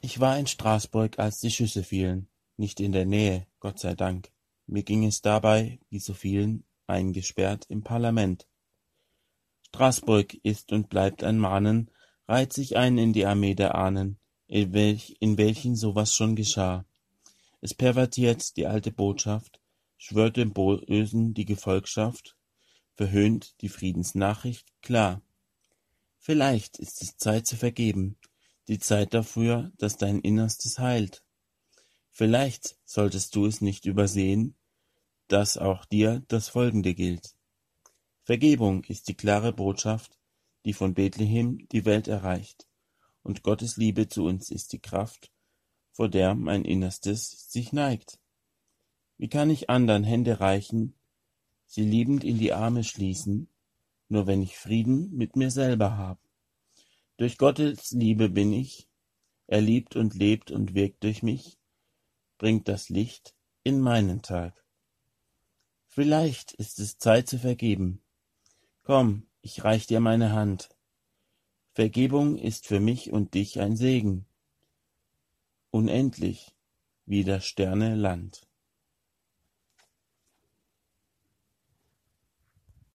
Ich war in Straßburg, als die Schüsse fielen, nicht in der Nähe, Gott sei Dank. Mir ging es dabei, wie so vielen, eingesperrt im Parlament. Straßburg ist und bleibt ein Mahnen, reiht sich ein in die Armee der Ahnen, in welchen sowas schon geschah. Es pervertiert die alte Botschaft, schwört dem Bösen die Gefolgschaft, verhöhnt die Friedensnachricht, klar. Vielleicht ist es Zeit zu vergeben, die Zeit dafür, dass dein Innerstes heilt. Vielleicht solltest du es nicht übersehen, dass auch dir das Folgende gilt. Vergebung ist die klare Botschaft, die von Bethlehem die Welt erreicht, und Gottes Liebe zu uns ist die Kraft, vor der mein Innerstes sich neigt. Wie kann ich andern Hände reichen, sie liebend in die Arme schließen, nur wenn ich Frieden mit mir selber hab? Durch Gottes Liebe bin ich, er liebt und lebt und wirkt durch mich, bringt das Licht in meinen Tag. Vielleicht ist es Zeit zu vergeben. Komm, ich reich dir meine Hand. Vergebung ist für mich und dich ein Segen, unendlich wie das Sterne Land.